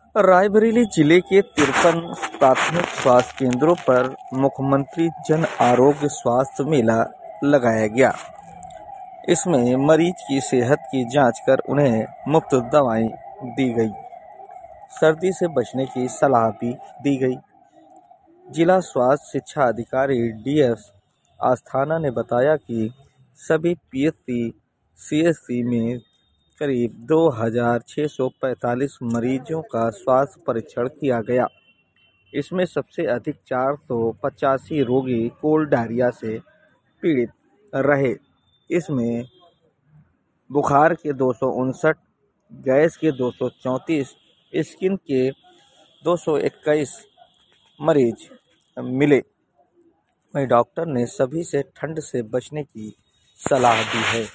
रायबरेली जिले के 53 प्राथमिक स्वास्थ्य केंद्रों पर मुख्यमंत्री जन आरोग्य स्वास्थ्य मेला लगाया गया। इसमें मरीज की सेहत की जांच कर उन्हें मुफ्त दवाएं दी गई। सर्दी से बचने की सलाह भी दी गई। जिला स्वास्थ्य शिक्षा अधिकारी डीएस आस्थाना ने बताया कि सभी पीएचसी सीएचसी में करीब 2645 मरीजों का स्वास्थ्य परीक्षण किया गया। इसमें सबसे अधिक 485 रोगी कोल्ड डायरिया से पीड़ित रहे। इसमें बुखार के 259, गैस के 234, स्किन के 221 मरीज मिले। वहीं डॉक्टर ने सभी से ठंड से बचने की सलाह दी है।